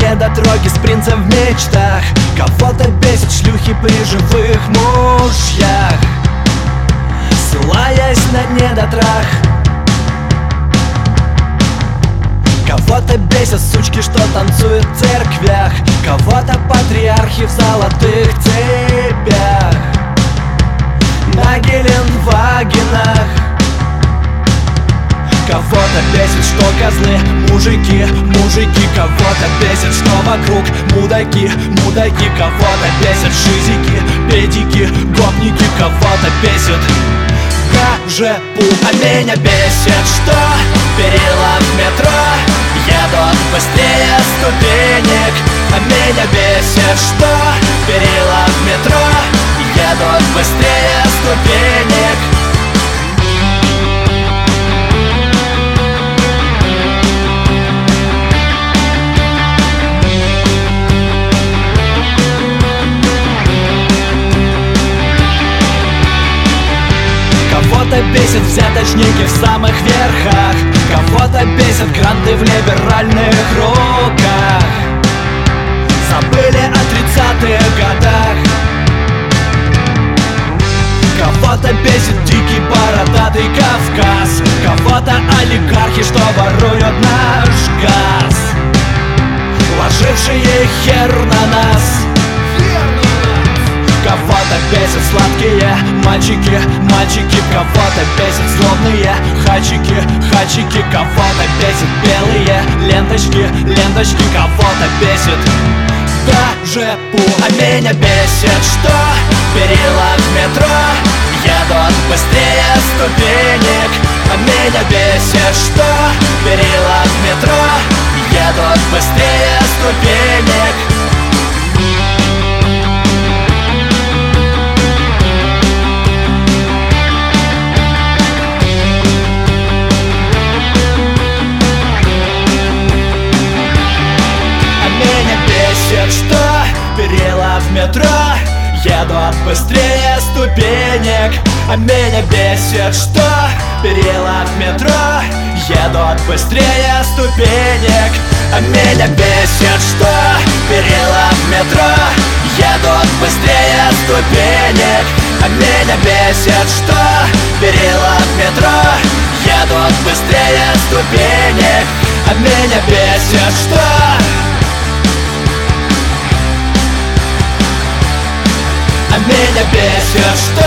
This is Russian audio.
недотроги с принцем в мечтах. Кого-то бесит шлюхи при живых мужьях, ссылаясь на недотрах. Кого-то бесят сучки, что танцуют в церквях, кого-то патриархи в золотых цепях на Геленвагенах. Кого-то бесит, что козлы мужики, кого-то бесит, что вокруг мудаки, кого-то бесит шизики, педики, гопники, кого-то бесит КЖПУ. А меня бесит, что перила в метро едут быстрее ступенек. А меня бесит, что перила в метро едут быстрее ступенек. Кого-то бесит взяточники в самых верхах, кого-то бесит гранты в либеральных руках. Забыли о 30-х годах. Кого-то бесит дикий бородатый Кавказ, кого-то олигархи, что воруют наш газ, ложившие хер на нас. Кого-то бесит сладкие мальчики, кого-то бесит злобные хачики, кого-то бесит белые ленточки, кого-то бесит КЖПУ. А меня бесит, что перила в метро едут быстрее ступенек. А меня бесит, что перила в метро едут быстрее ступенек. Что перила в метро едут быстрее ступенек. А меня бесит, что перила в метро едут быстрее ступенек. А меня бесит, что перила в метро едут быстрее ступенек. А меня бесит, что перила в метро едут быстрее ступенек. А меня бесит, что меня бесит, что